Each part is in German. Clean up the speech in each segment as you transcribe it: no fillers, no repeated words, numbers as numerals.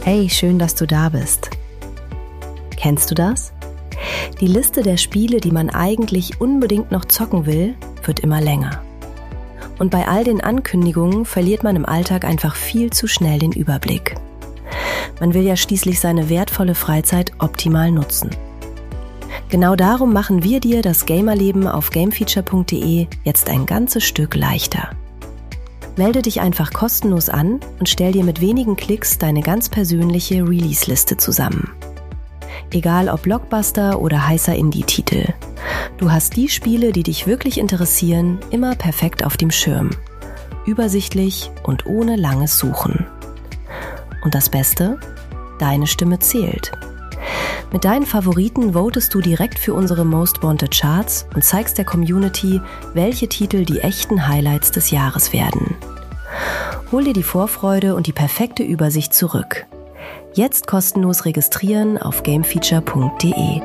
Hey, schön, dass du da bist. Kennst du das? Die Liste der Spiele, die man eigentlich unbedingt noch zocken will, wird immer länger. Und bei all den Ankündigungen verliert man im Alltag einfach viel zu schnell den Überblick. Man will ja schließlich seine wertvolle Freizeit optimal nutzen. Genau darum machen wir dir das Gamerleben auf gamefeature.de jetzt ein ganzes Stück leichter. Melde dich einfach kostenlos an und stell dir mit wenigen Klicks deine ganz persönliche Release-Liste zusammen. Egal ob Blockbuster oder heißer Indie-Titel. Du hast die Spiele, die dich wirklich interessieren, immer perfekt auf dem Schirm. Übersichtlich und ohne langes Suchen. Und das Beste? Deine Stimme zählt. Mit deinen Favoriten votest du direkt für unsere Most Wanted Charts und zeigst der Community, welche Titel die echten Highlights des Jahres werden. Hol dir die Vorfreude und die perfekte Übersicht zurück. Jetzt kostenlos registrieren auf gamefeature.de.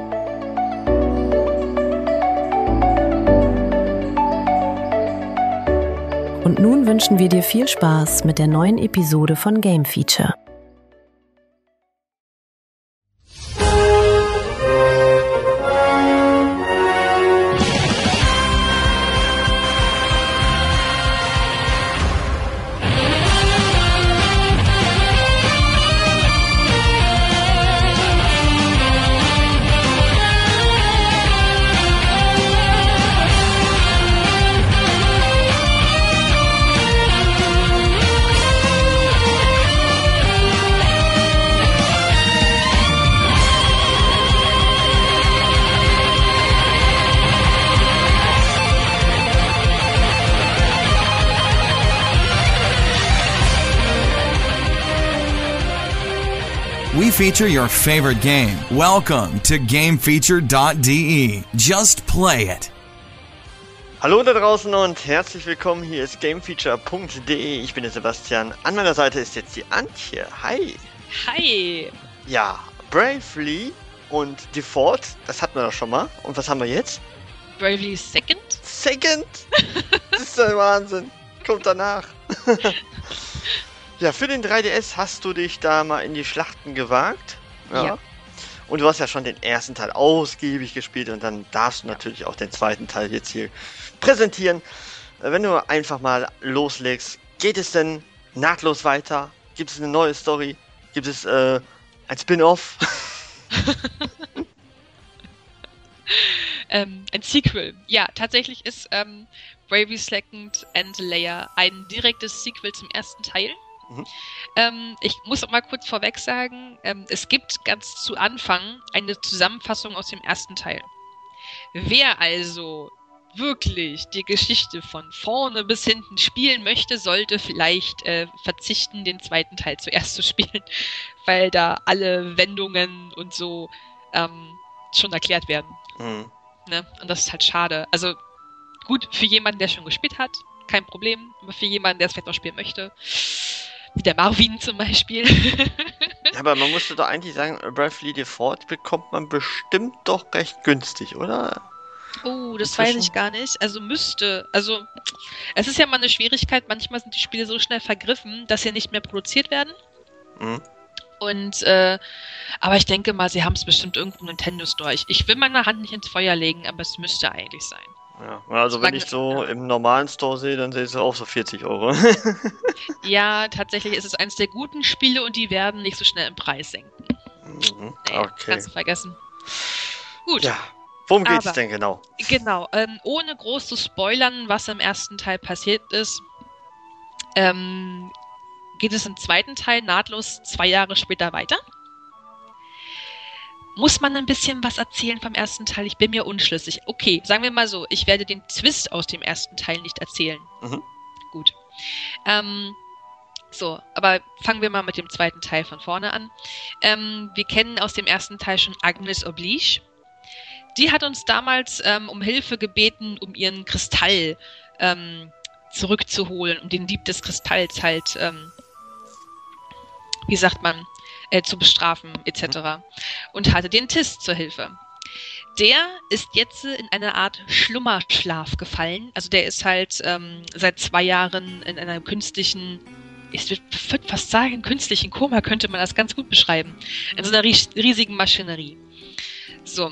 Und nun wünschen wir dir viel Spaß mit der neuen Episode von Game Feature. We feature your favorite game. Welcome to GameFeature.de. Just play it. Hallo da draußen und herzlich willkommen. Hier ist GameFeature.de. Ich bin der Sebastian. An meiner Seite ist jetzt die Antje. Hi. Hi. Ja, Bravely und Default, das hatten wir doch schon mal. Und was haben wir jetzt? Bravely Second? Second? Das ist der Wahnsinn. Kommt danach. Ja, für den 3DS hast du dich da mal in die Schlachten gewagt. Ja. Und du hast ja schon den ersten Teil ausgiebig gespielt und dann darfst du natürlich auch den zweiten Teil jetzt hier präsentieren. Wenn du einfach mal loslegst, geht es denn nahtlos weiter? Gibt es eine neue Story? Gibt es ein Spin-off? Ein Sequel. Ja, tatsächlich ist Bravely Second and Layer ein direktes Sequel zum ersten Teil. Ich muss auch mal kurz vorweg sagen, es gibt ganz zu Anfang eine Zusammenfassung aus dem ersten Teil. Wer also wirklich die Geschichte von vorne bis hinten spielen möchte, sollte vielleicht verzichten, den zweiten Teil zuerst zu spielen, weil da alle Wendungen und so schon erklärt werden. Ne? Und das ist halt schade. Also gut, für jemanden, der schon gespielt hat, kein Problem, aber für jemanden, der es vielleicht noch spielen möchte, wie der Marvin zum Beispiel. Ja, aber man musste doch eigentlich sagen, Bravely Default bekommt man bestimmt doch recht günstig, oder? Oh, das weiß ich gar nicht. Also es ist ja mal eine Schwierigkeit, manchmal sind die Spiele so schnell vergriffen, dass sie nicht mehr produziert werden. Und, aber ich denke mal, sie haben es bestimmt irgendwo im Nintendo Store. Ich will meine Hand nicht ins Feuer legen, aber es müsste eigentlich sein. Ja, also wenn ich so im normalen Store sehe, dann sehe ich es auch so 40 Euro. Ja, tatsächlich ist es eins der guten Spiele und die werden nicht so schnell im Preis senken. Okay. Kannst du vergessen. Gut. Ja, worum geht's denn genau? Genau, ohne groß zu spoilern, was im ersten Teil passiert ist, geht es im zweiten Teil nahtlos 2 Jahre später weiter. Muss man ein bisschen was erzählen vom ersten Teil? Ich bin mir unschlüssig. Okay, sagen wir mal so, ich werde den Twist aus dem ersten Teil nicht erzählen. Gut. So, aber fangen wir mal mit dem zweiten Teil von vorne an. Wir kennen aus dem ersten Teil schon Agnes Oblige. Die hat uns damals um Hilfe gebeten, um ihren Kristall zurückzuholen, um den Dieb des Kristalls halt, wie sagt man, zu bestrafen, etc. Und hatte den Tiss zur Hilfe. Der ist jetzt in eine Art Schlummerschlaf gefallen. Also der ist halt seit 2 Jahren in einer künstlichen ich würde fast sagen, künstlichen Koma könnte man das ganz gut beschreiben. In so einer riesigen Maschinerie. So.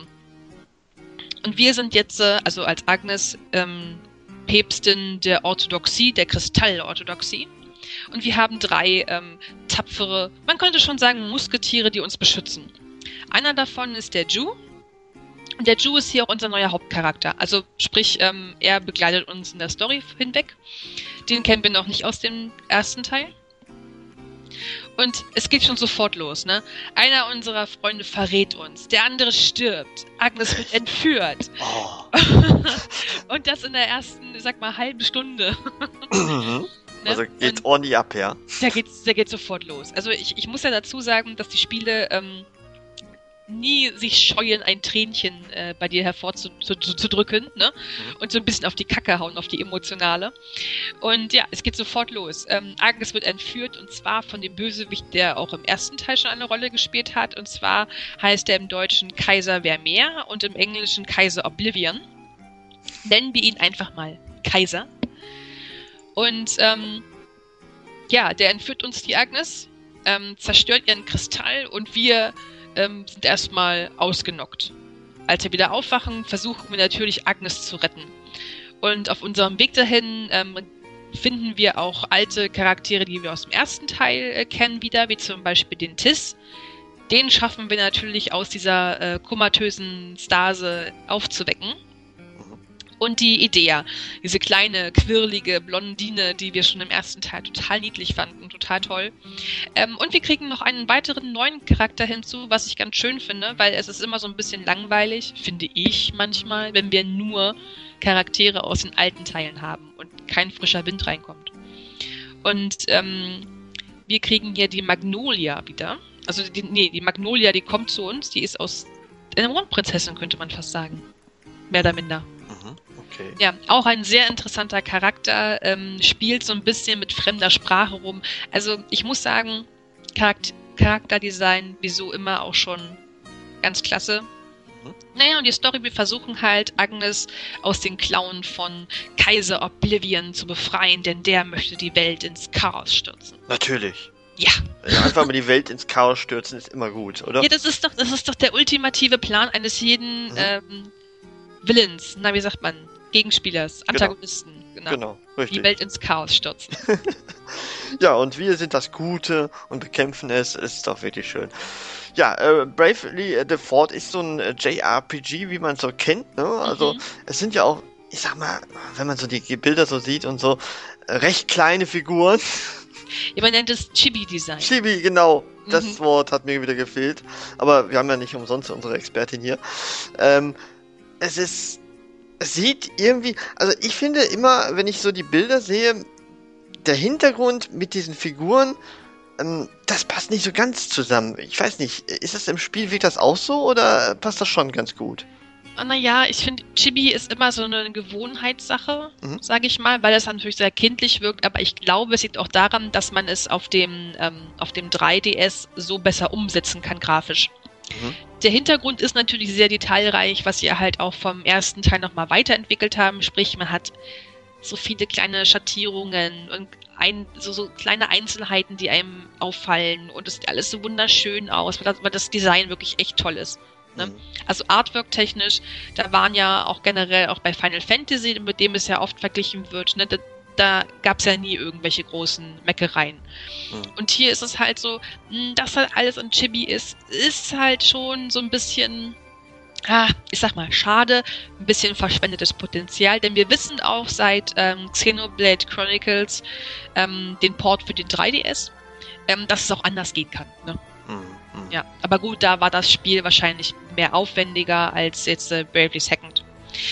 Und wir sind jetzt, also als Agnes, Päpstin der Orthodoxie, der Kristallorthodoxie. Und wir haben 3 tapfere, man könnte schon sagen, Musketiere, die uns beschützen. Einer davon ist der Ju. Und der Ju ist hier auch unser neuer Hauptcharakter. Also sprich, er begleitet uns in der Story hinweg. Den kennen wir noch nicht aus dem ersten Teil. Und es geht schon sofort los, ne? Einer unserer Freunde verrät uns, der andere stirbt, Agnes wird entführt. Oh. Und das in der ersten, sag mal, halben Stunde. Ne? Also geht Und ordentlich ab, ja. der geht sofort los. Also ich muss ja dazu sagen, dass die Spiele nie sich scheuen, ein Tränchen bei dir hervorzudrücken, ne? Und so ein bisschen auf die Kacke hauen, auf die emotionale. Und ja, es geht sofort los. Agnes wird entführt, und zwar von dem Bösewicht, der auch im ersten Teil schon eine Rolle gespielt hat. Und zwar heißt er im Deutschen Kaiser Vermeer und im Englischen Kaiser Oblivion. Nennen wir ihn einfach mal Kaiser. Und ja, der entführt uns die Agnes, zerstört ihren Kristall, und wir sind erstmal ausgenockt. Als wir wieder aufwachen, versuchen wir natürlich Agnes zu retten. Und auf unserem Weg dahin finden wir auch alte Charaktere, die wir aus dem ersten Teil kennen wieder, wie zum Beispiel den Tis. Den schaffen wir natürlich aus dieser komatösen Stase aufzuwecken. Und die Idea, diese kleine, quirlige Blondine, die wir schon im ersten Teil total niedlich fanden, total toll. Und wir kriegen noch einen weiteren neuen Charakter hinzu, was ich ganz schön finde, weil es ist immer so ein bisschen langweilig, finde ich manchmal, wenn wir nur Charaktere aus den alten Teilen haben und kein frischer Wind reinkommt. Und wir kriegen hier die Magnolia wieder. Also die Magnolia, die kommt zu uns, die ist aus einer Mondprinzessin, könnte man fast sagen. Mehr oder minder. Okay. Ja, auch ein sehr interessanter Charakter, spielt so ein bisschen mit fremder Sprache rum. Also ich muss sagen, Charakterdesign, wieso immer, auch schon ganz klasse. Naja, und die Story, wir versuchen halt, Agnes aus den Klauen von Kaiser Oblivion zu befreien, denn der möchte die Welt ins Chaos stürzen. Natürlich. Ja. Einfach mal die Welt ins Chaos stürzen ist immer gut, oder? Ja, das ist doch der ultimative Plan eines jeden Villains, wie sagt man? Gegenspielers, Antagonisten. Genau, richtig. Die Welt ins Chaos stürzen. Ja, und wir sind das Gute und bekämpfen es. Ist doch wirklich schön. Ja, Bravely Default ist so ein JRPG, wie man es so kennt, ne? Also, es sind ja auch, ich sag mal, wenn man so die Bilder so sieht und so, recht kleine Figuren. Ja, man nennt es Chibi-Design. Chibi, genau. Das Wort hat mir wieder gefehlt. Aber wir haben ja nicht umsonst unsere Expertin hier. Es sieht irgendwie, also ich finde immer, wenn ich so die Bilder sehe, der Hintergrund mit diesen Figuren, das passt nicht so ganz zusammen. Ich weiß nicht, ist das im Spiel, wirkt das auch so, oder passt das schon ganz gut? Naja, ich finde, Chibi ist immer so eine Gewohnheitssache, sage ich mal, weil das natürlich sehr kindlich wirkt, aber ich glaube, es liegt auch daran, dass man es auf dem 3DS so besser umsetzen kann, grafisch. Der Hintergrund ist natürlich sehr detailreich, was sie halt auch vom ersten Teil nochmal weiterentwickelt haben. Sprich, man hat so viele kleine Schattierungen und so kleine Einzelheiten, die einem auffallen. Und es sieht alles so wunderschön aus, weil das Design wirklich echt toll ist. Ne? Also Artwork-technisch, da waren ja auch generell auch bei Final Fantasy, mit dem es ja oft verglichen wird, ne? Da gab es ja nie irgendwelche großen Meckereien. Und hier ist es halt so, dass halt alles an Chibi ist halt schon so ein bisschen, ich sag mal, schade, ein bisschen verschwendetes Potenzial, denn wir wissen auch seit Xenoblade Chronicles, den Port für den 3DS, dass es auch anders gehen kann. Ne? Ja, aber gut, da war das Spiel wahrscheinlich mehr aufwendiger als jetzt Bravely Second.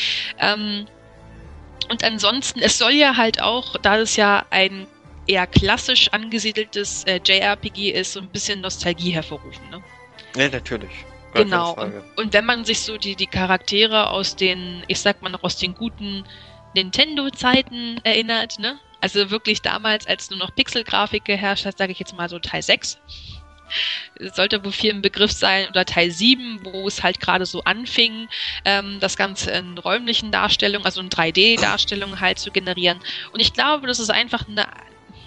Und ansonsten, es soll ja halt auch, da es ja ein eher klassisch angesiedeltes JRPG ist, so ein bisschen Nostalgie hervorrufen, ne? Ja, natürlich. Genau. Und wenn man sich so die Charaktere aus den, ich sag mal noch aus den guten Nintendo-Zeiten erinnert, ne? Also wirklich damals, als nur noch Pixel-Grafik geherrscht hat, sage ich jetzt mal so Teil 6. Sollte wohl viel im Begriff sein, oder Teil 7, wo es halt gerade so anfing, das Ganze in räumlichen Darstellungen, also in 3D-Darstellungen halt zu generieren. Und ich glaube, das ist einfach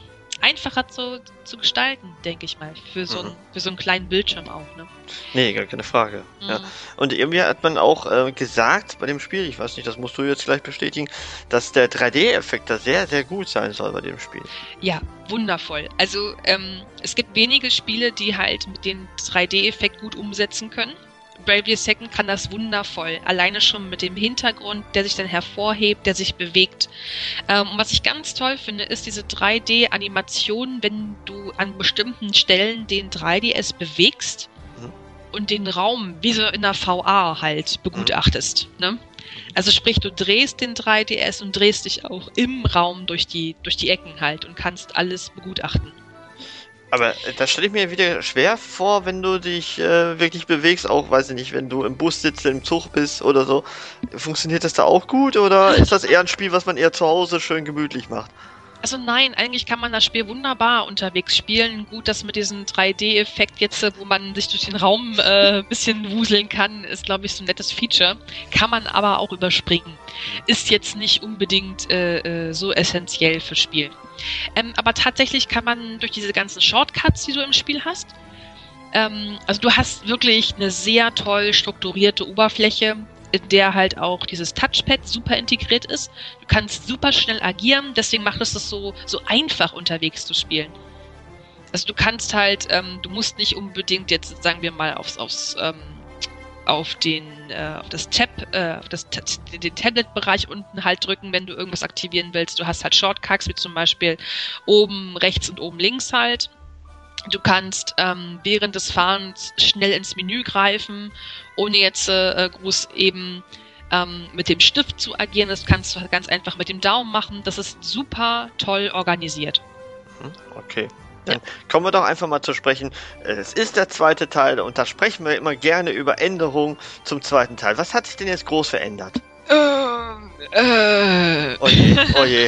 einfacher zu gestalten, denke ich mal. Für so einen kleinen Bildschirm auch, ne? Nee, gar keine Frage. Ja. Und irgendwie hat man auch gesagt bei dem Spiel, ich weiß nicht, das musst du jetzt gleich bestätigen, dass der 3D-Effekt da sehr, sehr gut sein soll bei dem Spiel. Ja, wundervoll. Also es gibt wenige Spiele, die halt mit dem 3D-Effekt gut umsetzen können. Bravely Second kann das wundervoll. Alleine schon mit dem Hintergrund, der sich dann hervorhebt, der sich bewegt. Und was ich ganz toll finde, ist diese 3D-Animation, wenn du an bestimmten Stellen den 3DS bewegst und den Raum wie so in der VA halt begutachtest. Ne? Also sprich, du drehst den 3DS und drehst dich auch im Raum durch die Ecken halt und kannst alles begutachten. Aber das stelle ich mir wieder schwer vor, wenn du dich wirklich bewegst, auch, weiß ich nicht, wenn du im Bus sitzt, im Zug bist oder so. Funktioniert das da auch gut oder ist das eher ein Spiel, was man eher zu Hause schön gemütlich macht? Also nein, eigentlich kann man das Spiel wunderbar unterwegs spielen. Gut, das mit diesem 3D-Effekt jetzt, wo man sich durch den Raum ein bisschen wuseln kann, ist, glaube ich, so ein nettes Feature. Kann man aber auch überspringen. Ist jetzt nicht unbedingt so essentiell fürs Spiel. Aber tatsächlich kann man durch diese ganzen Shortcuts, die du im Spiel hast, also du hast wirklich eine sehr toll strukturierte Oberfläche, in der halt auch dieses Touchpad super integriert ist. Du kannst super schnell agieren, deswegen macht es das so einfach unterwegs zu spielen. Also du kannst halt, du musst nicht unbedingt jetzt, sagen wir mal, den Tablet-Bereich unten halt drücken, wenn du irgendwas aktivieren willst. Du hast halt Shortcuts, wie zum Beispiel oben rechts und oben links halt. Du kannst während des Fahrens schnell ins Menü greifen, ohne jetzt groß eben mit dem Stift zu agieren. Das kannst du ganz einfach mit dem Daumen machen. Das ist super toll organisiert. Okay. Dann kommen wir doch einfach mal zu sprechen. Es ist der zweite Teil und da sprechen wir immer gerne über Änderungen zum zweiten Teil. Was hat sich denn jetzt groß verändert? Oje.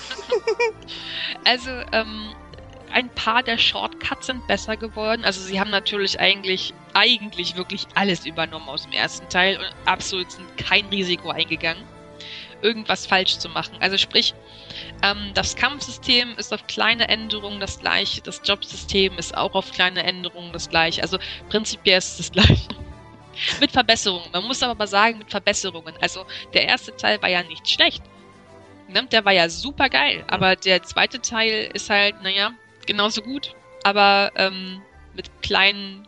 Also, ein paar der Shortcuts sind besser geworden. Also sie haben natürlich eigentlich wirklich alles übernommen aus dem ersten Teil und absolut sind kein Risiko eingegangen, irgendwas falsch zu machen. Also sprich, das Kampfsystem ist auf kleine Änderungen das gleiche, das Jobsystem ist auch auf kleine Änderungen das gleiche. Also prinzipiell ist es das gleiche. Mit Verbesserungen. Man muss aber sagen, mit Verbesserungen. Also der erste Teil war ja nicht schlecht. Ne? Der war ja super geil. Aber der zweite Teil ist halt, genauso gut. Aber mit kleinen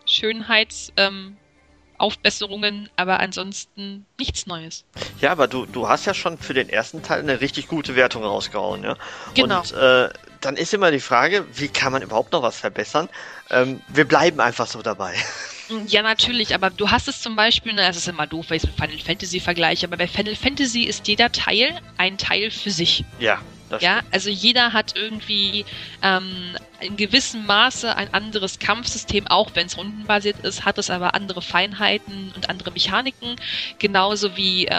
Aufbesserungen, aber ansonsten nichts Neues. Ja, aber du hast ja schon für den ersten Teil eine richtig gute Wertung rausgehauen, ja? Genau. Und dann ist immer die Frage, wie kann man überhaupt noch was verbessern? Wir bleiben einfach so dabei. Ja, natürlich, aber du hast es zum Beispiel, das ist immer doof, weil ich es mit Final Fantasy vergleiche, aber bei Final Fantasy ist jeder Teil ein Teil für sich. Ja. Ja, also jeder hat irgendwie in gewissem Maße ein anderes Kampfsystem, auch wenn es rundenbasiert ist, hat es aber andere Feinheiten und andere Mechaniken, genauso wie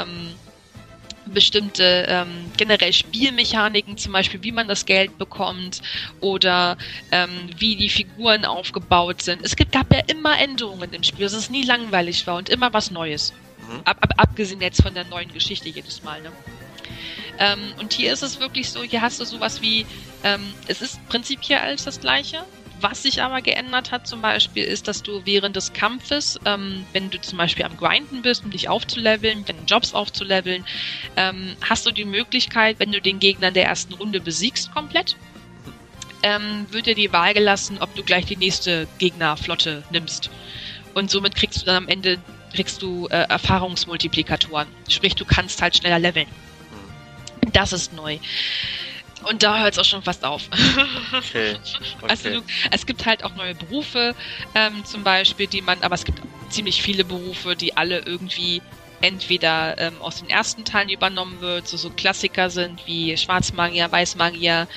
bestimmte generell Spielmechaniken, zum Beispiel wie man das Geld bekommt oder wie die Figuren aufgebaut sind. Es gab ja immer Änderungen im Spiel, dass es nie langweilig war und immer was Neues. Abgesehen jetzt von der neuen Geschichte jedes Mal, ne? Und hier ist es wirklich so, hier hast du sowas wie, es ist prinzipiell alles das Gleiche. Was sich aber geändert hat zum Beispiel, ist, dass du während des Kampfes, wenn du zum Beispiel am Grinden bist, um dich aufzuleveln, deine Jobs aufzuleveln, hast du die Möglichkeit, wenn du den Gegner in der ersten Runde besiegst komplett, wird dir die Wahl gelassen, ob du gleich die nächste Gegnerflotte nimmst. Und somit kriegst du dann am Ende Erfahrungsmultiplikatoren. Sprich, du kannst halt schneller leveln. Das ist neu. Und da hört es auch schon fast auf. Okay. Also es gibt halt auch neue Berufe, zum Beispiel, aber es gibt ziemlich viele Berufe, die alle irgendwie entweder aus den ersten Teilen übernommen wird, so Klassiker sind wie Schwarzmagier, Weißmagier,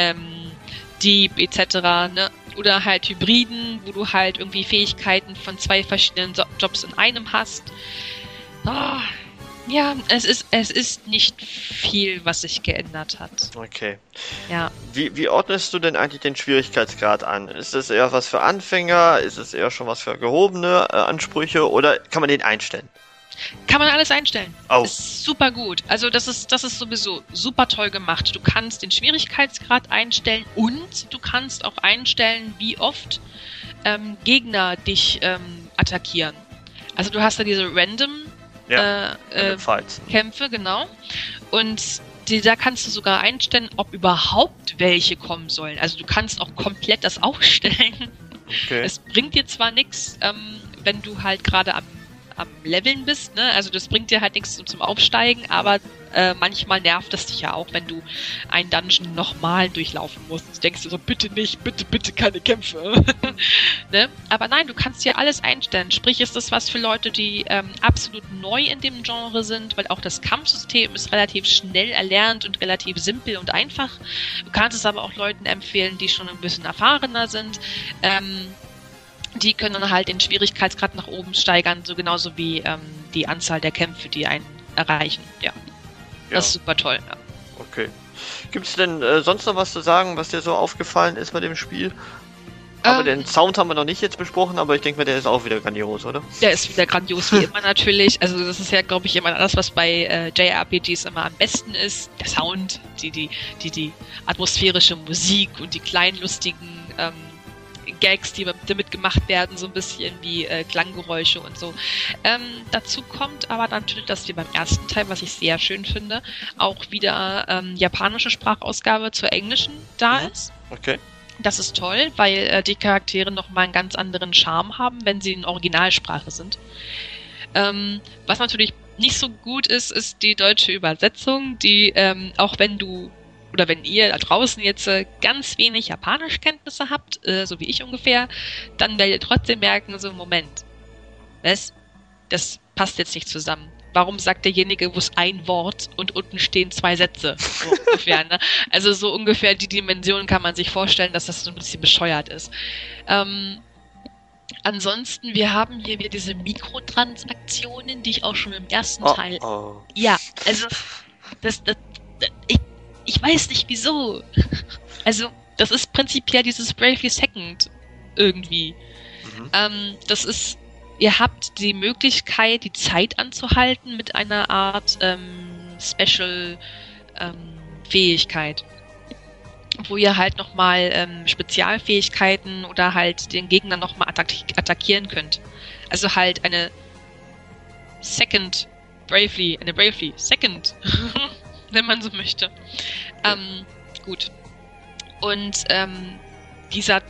Dieb etc., ne? Oder halt Hybriden, wo du halt irgendwie Fähigkeiten von zwei verschiedenen Jobs in einem hast. Oh. Ja, es ist nicht viel, was sich geändert hat. Okay. Ja. Wie ordnest du denn eigentlich den Schwierigkeitsgrad an? Ist es eher was für Anfänger? Ist es eher schon was für gehobene Ansprüche? Oder kann man den einstellen? Kann man alles einstellen. Oh. Ist super gut. Also das ist sowieso super toll gemacht. Du kannst den Schwierigkeitsgrad einstellen und du kannst auch einstellen, wie oft Gegner dich attackieren. Also du hast da diese random Kämpfe, genau. Und da kannst du sogar einstellen, ob überhaupt welche kommen sollen. Also du kannst auch komplett das ausstellen. Okay. Es bringt dir zwar nichts, wenn du halt gerade am Leveln bist, ne? Also das bringt dir halt nichts zum Aufsteigen, aber manchmal nervt es dich ja auch, wenn du einen Dungeon nochmal durchlaufen musst. Du denkst du so, bitte nicht, bitte keine Kämpfe. Ne? Aber nein, du kannst ja alles einstellen. Sprich, ist das was für Leute, die absolut neu in dem Genre sind, weil auch das Kampfsystem ist relativ schnell erlernt und relativ simpel und einfach. Du kannst es aber auch Leuten empfehlen, die schon ein bisschen erfahrener sind. Die können dann halt den Schwierigkeitsgrad nach oben steigern, so genauso wie die Anzahl der Kämpfe, die einen erreichen. Ja. Das ist super toll. Ja. Okay. Gibt es denn sonst noch was zu sagen, was dir so aufgefallen ist bei dem Spiel? Aber den Sound haben wir noch nicht jetzt besprochen, aber ich denke mal, der ist auch wieder grandios, oder? Der ist wieder grandios, wie immer natürlich. Also das ist ja, glaube ich, immer das, was bei JRPGs immer am besten ist. Der Sound, die atmosphärische Musik und die kleinen, lustigen Gags, die damit gemacht werden, so ein bisschen wie Klanggeräusche und so. Dazu kommt aber natürlich, dass wir beim ersten Teil, was ich sehr schön finde, auch wieder japanische Sprachausgabe zur englischen da ist. Okay. Das ist toll, weil die Charaktere nochmal einen ganz anderen Charme haben, wenn sie in Originalsprache sind. Was natürlich nicht so gut ist, ist die deutsche Übersetzung, die auch wenn ihr da draußen jetzt ganz wenig Japanischkenntnisse habt, so wie ich ungefähr, dann werdet ihr trotzdem merken, so Moment, das passt jetzt nicht zusammen. Warum sagt derjenige, wo es ein Wort und unten stehen 2 Sätze? So ungefähr, ne? Also so ungefähr die Dimension kann man sich vorstellen, dass das so ein bisschen bescheuert ist. Ansonsten, wir haben hier wieder diese Mikrotransaktionen, die ich auch schon im ersten Teil... Ja, also ich weiß nicht wieso. Also, das ist prinzipiell dieses Bravely Second irgendwie. Das ist, ihr habt die Möglichkeit, die Zeit anzuhalten mit einer Art Special Fähigkeit. Wo ihr halt nochmal Spezialfähigkeiten oder halt den Gegner nochmal attackieren könnt. Also halt eine Bravely Second. Wenn man so möchte. Gut. Und diese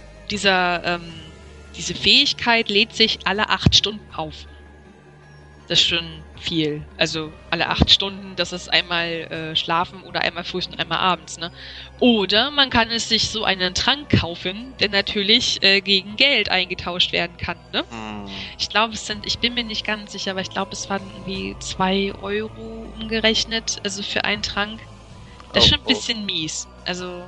Fähigkeit lädt sich alle 8 Stunden auf. Das ist schon viel. Also alle 8 Stunden, das ist einmal schlafen oder einmal früh und einmal abends, ne? Oder man kann es sich so einen Trank kaufen, der natürlich gegen Geld eingetauscht werden kann, ne? Ich glaube, ich bin mir nicht ganz sicher, aber ich glaube, es waren irgendwie 2 Euro umgerechnet, also für einen Trank. Das ist schon ein bisschen mies. Also,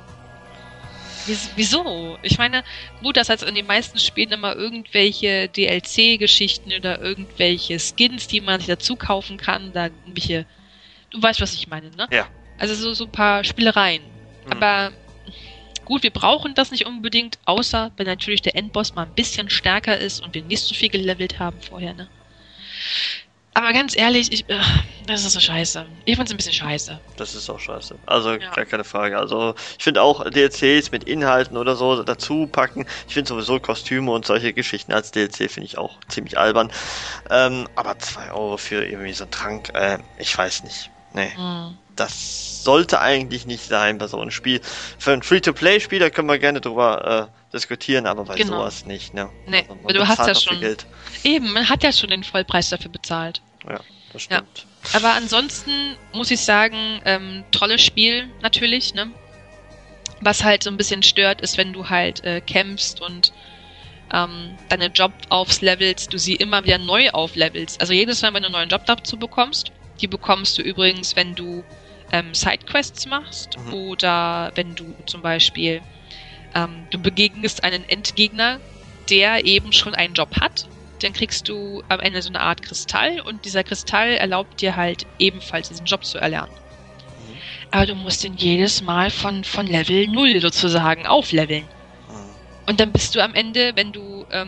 wieso? Ich meine, gut, das heißt in den meisten Spielen immer irgendwelche DLC-Geschichten oder irgendwelche Skins, die man sich dazu kaufen kann, da irgendwelche, du weißt, was ich meine, ne? Ja. Also so ein paar Spielereien. Aber gut, wir brauchen das nicht unbedingt, außer wenn natürlich der Endboss mal ein bisschen stärker ist und wir nicht so viel gelevelt haben vorher, ne? Aber ganz ehrlich, das ist so scheiße. Ich find's ein bisschen scheiße. Das ist auch scheiße. Also, gar keine Frage. Also, ich finde auch DLCs mit Inhalten oder so dazu packen. Ich finde sowieso Kostüme und solche Geschichten als DLC finde ich auch ziemlich albern. Aber 2 Euro für irgendwie so einen Trank, ich weiß nicht. Nee. Das sollte eigentlich nicht sein bei so einem Spiel. Für ein Free-to-Play-Spiel, da können wir gerne drüber diskutieren, aber bei sowas nicht, ne? Nee, also du hast ja schon... Geld. Eben, man hat ja schon den Vollpreis dafür bezahlt. Ja, das stimmt. Ja. Aber ansonsten muss ich sagen, tolles Spiel natürlich, ne? Was halt so ein bisschen stört, ist, wenn du halt kämpfst und deine Job auflevelst, du sie immer wieder neu auflevelst. Also jedes Mal, wenn du einen neuen Job dazu bekommst, die bekommst du übrigens, wenn du Sidequests machst oder wenn du zum Beispiel du begegnest einen Endgegner, der eben schon einen Job hat, dann kriegst du am Ende so eine Art Kristall und dieser Kristall erlaubt dir halt ebenfalls diesen Job zu erlernen. Aber du musst ihn jedes Mal von Level 0 sozusagen aufleveln. Und dann bist du am Ende, wenn du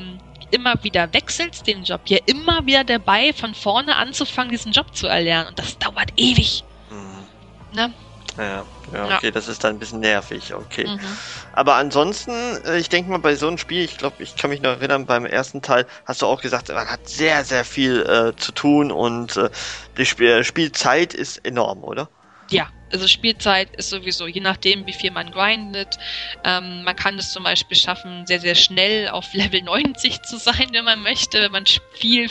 immer wieder wechselst den Job, ja immer wieder dabei, von vorne anzufangen, diesen Job zu erlernen. Und das dauert ewig. Ne? Ja, okay, das ist dann ein bisschen nervig, okay. Aber ansonsten, ich denke mal, bei so einem Spiel, ich glaube, ich kann mich noch erinnern, beim ersten Teil hast du auch gesagt, man hat sehr, sehr viel zu tun und die Spielzeit ist enorm, oder? Ja, also Spielzeit ist sowieso, je nachdem, wie viel man grindet. Man kann es zum Beispiel schaffen, sehr, sehr schnell auf Level 90 zu sein, wenn man möchte, wenn man viel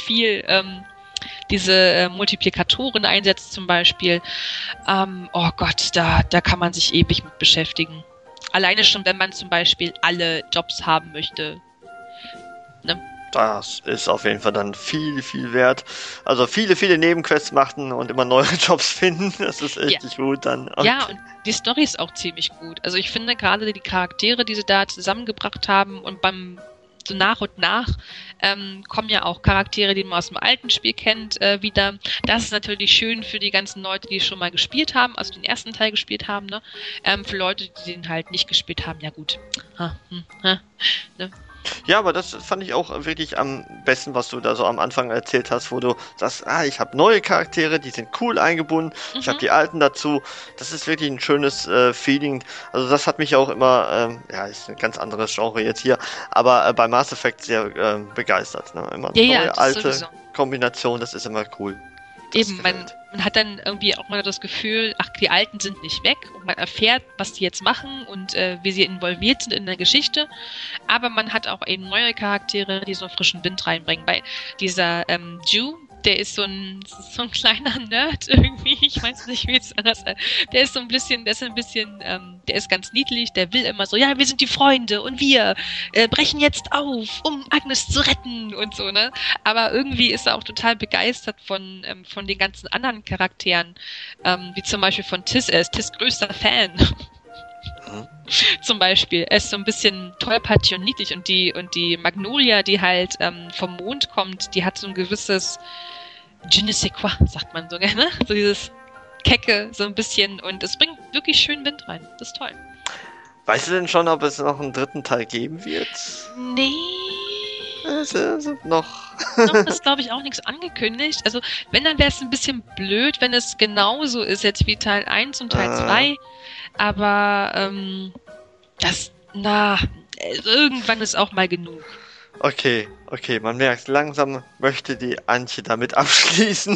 diese Multiplikatoren einsetzt zum Beispiel. Oh Gott, da kann man sich ewig mit beschäftigen. Alleine schon, wenn man zum Beispiel alle Jobs haben möchte. Ne? Das ist auf jeden Fall dann viel, viel wert. Also viele Nebenquests machen und immer neue Jobs finden. Das ist richtig gut dann. Okay. Ja, und die Story ist auch ziemlich gut. Also ich finde gerade die Charaktere, die sie da zusammengebracht haben und so nach und nach kommen ja auch Charaktere, die man aus dem alten Spiel kennt, wieder. Das ist natürlich schön für die ganzen Leute, die schon mal gespielt haben, also den ersten Teil gespielt haben, ne? Für Leute, die den halt nicht gespielt haben, ja gut. Ne? Ja, aber das fand ich auch wirklich am besten, was du da so am Anfang erzählt hast, wo du sagst, ich habe neue Charaktere, die sind cool eingebunden, ich habe die alten dazu. Das ist wirklich ein schönes Feeling. Also das hat mich auch immer, ist ein ganz anderes Genre jetzt hier, aber bei Mass Effect sehr begeistert. Ne? Immer neue, alte sowieso. Kombination, das ist immer cool. Eben, man hat dann irgendwie auch mal das Gefühl, die Alten sind nicht weg und man erfährt, was die jetzt machen und wie sie involviert sind in der Geschichte, aber man hat auch eben neue Charaktere, die so einen frischen Wind reinbringen. Bei dieser Ju, der ist so ein kleiner Nerd irgendwie, ich weiß nicht, wie es anders ist. Der ist ganz niedlich, der will immer so, ja, wir sind die Freunde und wir brechen jetzt auf, um Agnes zu retten und so, ne? Aber irgendwie ist er auch total begeistert von den ganzen anderen Charakteren, wie zum Beispiel von Tiss. Er ist Tiss' größter Fan. Zum Beispiel. Er ist so ein bisschen tollpatschig und niedlich und die Magnolia, die halt vom Mond kommt, die hat so ein gewisses je ne sais quoi, sagt man so gerne. So dieses Kecke, so ein bisschen, und es bringt wirklich schön Wind rein. Das ist toll. Weißt du denn schon, ob es noch einen dritten Teil geben wird? Nee. Noch ist, glaube ich, auch nichts angekündigt. Also, wenn, dann wäre es ein bisschen blöd, wenn es genauso ist jetzt wie Teil 1 und Teil 2. Aber, irgendwann ist auch mal genug. Okay, man merkt, langsam möchte die Antje damit abschließen.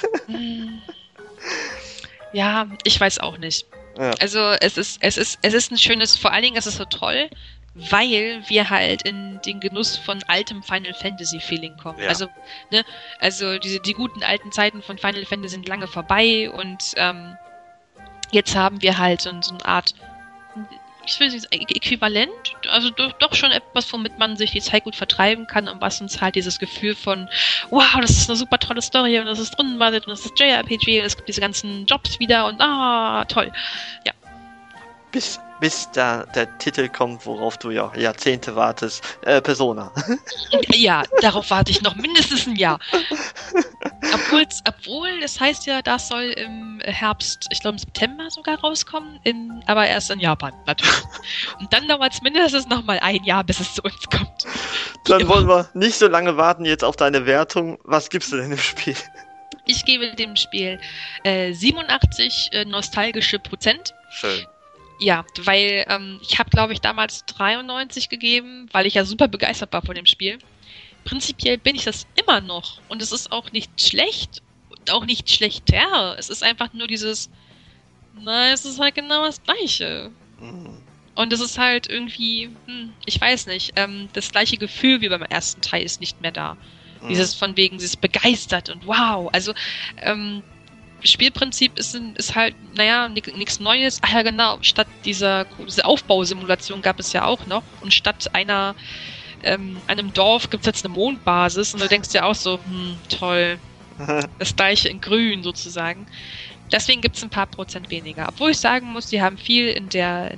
Ja, ich weiß auch nicht. Ja. Also es ist ein schönes, vor allen Dingen ist es so toll, weil wir halt in den Genuss von altem Final Fantasy Feeling kommen. Ja. Also die guten alten Zeiten von Final Fantasy sind lange vorbei und jetzt haben wir halt so eine Art, ich will nicht sagen, Äquivalent, also doch schon etwas, womit man sich die Zeit gut vertreiben kann und was uns halt dieses Gefühl von, wow, das ist eine super tolle Story und das ist rundenbasiert und das ist JRPG und es gibt diese ganzen Jobs wieder und toll. Ja. Bis da der Titel kommt, worauf du ja Jahrzehnte wartest, Persona. Ja, darauf warte ich noch mindestens ein Jahr. Obwohl, das heißt ja, das soll im Herbst, ich glaube im September sogar rauskommen, aber erst in Japan, natürlich. Und dann dauert es mindestens noch mal ein Jahr, bis es zu uns kommt. Dann wollen wir nicht so lange warten jetzt auf deine Wertung. Was gibst du denn im Spiel? Ich gebe dem Spiel 87 nostalgische Prozent. Schön. Ja, weil ich habe, glaube ich, damals 93 gegeben, weil ich ja super begeistert war von dem Spiel. Prinzipiell bin ich das immer noch. Und es ist auch nicht schlecht und auch nicht schlechter. Es ist einfach nur es ist halt genau das Gleiche. Und es ist halt irgendwie, ich weiß nicht, das gleiche Gefühl wie beim ersten Teil ist nicht mehr da. Dieses von wegen, dieses begeistert und wow. Also, Spielprinzip ist halt, nichts Neues. Ach ja, genau, statt diese Aufbausimulation gab es ja auch noch. Und statt einem Dorf gibt es jetzt eine Mondbasis. Und du denkst dir auch so, toll, das gleiche in grün sozusagen. Deswegen gibt es ein paar Prozent weniger. Obwohl ich sagen muss, die haben viel in der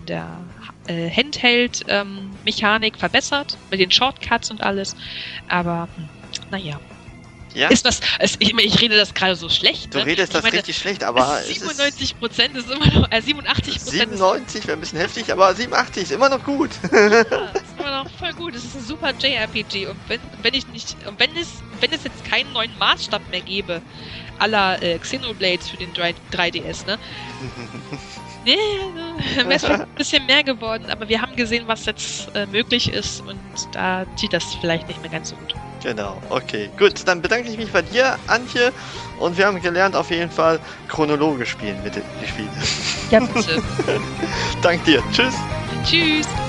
Handheld-Mechanik verbessert, mit den Shortcuts und alles. Aber, naja. Ja? Ist das, ich rede das gerade so schlecht. Du redest das richtig schlecht, aber 97% ist immer noch, 87%. 97 wäre ein bisschen heftig, aber 87 ist immer noch gut. Ja, ist immer immer noch voll gut. Es ist ein super JRPG. Und wenn es jetzt keinen neuen Maßstab mehr gäbe, à la Xenoblades für den 3DS, ne? Nee, wäre es vielleicht ein bisschen mehr geworden, aber wir haben gesehen, was jetzt möglich ist und da sieht das vielleicht nicht mehr ganz so gut. Genau, okay. Gut, dann bedanke ich mich bei dir, Antje, und wir haben gelernt, auf jeden Fall chronologisch spielen mit den Spielen. Ja, bitte. Dank dir. Tschüss. Tschüss.